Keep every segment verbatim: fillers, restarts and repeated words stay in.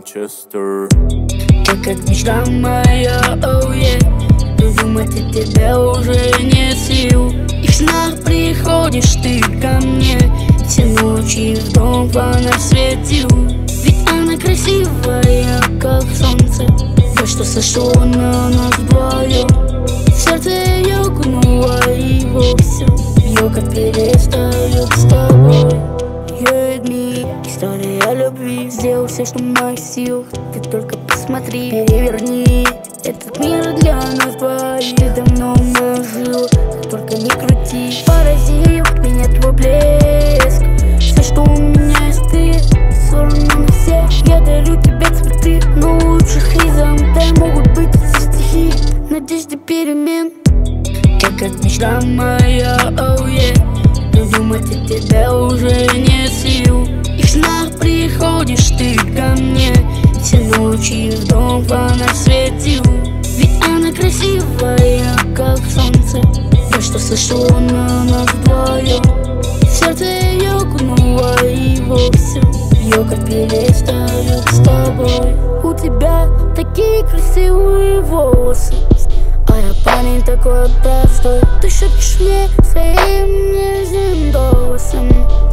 Манчестер. Ты как мечта моя, оу, yeah. Но думать о тебе уже не сил. И в снах приходишь ты ко мне. Все ночи в дом фонарь светил. Ведь она красивая, как солнце. То, что сошло на нас вдвоем. В сердце ее окунуло и вовсе бьет, как перестает с тобой. You and me, история любви. Сделал все, что в моих силах. Ты только посмотри, переверни этот мир для нас двоих. Ты давно в моих жилах, только не крути. Поразил меня твой блеск. Все, что у меня есть ты, сорвано на всех. Я дарю тебе цветы, но лучше хризантем могут быть эти стихи, надежды перемен. Ты как мечта моя, оу, yeah. Но думать о тебе уже не сил. И в снах приходишь ты ко мне. Все ночи в дом фонарь светил. Ведь она красивая, как солнце. То, что сошло на нас вдвоем. В сердце ее окунуло и вовсе бьет, как перестает с тобой. У тебя такие красивые волосы, а я парень такой простой. Ты шепчешь мне своим нежным голосом: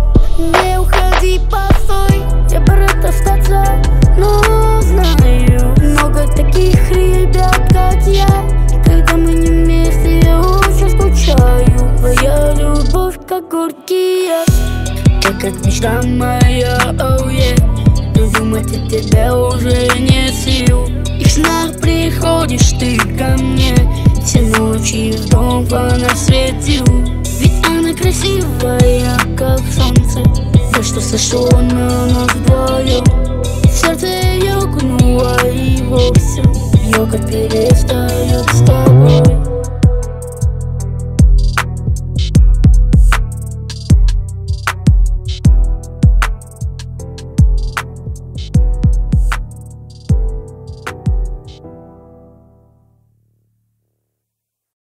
не уходи, постой. Я бы рад остаться, но знаю много таких ребят, как я. Когда мы не вместе, я очень скучаю. Твоя любовь, как горький яд. Ты как мечта моя, оу, yeah. Но думать о тебе уже не сил. И в снах приходишь ты ко мне. Все ночи в дом фонарь светил. Ведь она красивая, как солнце. То, что сошло на нас вдвоем. В сердце ее окунуло и вовсе бьет, как перестает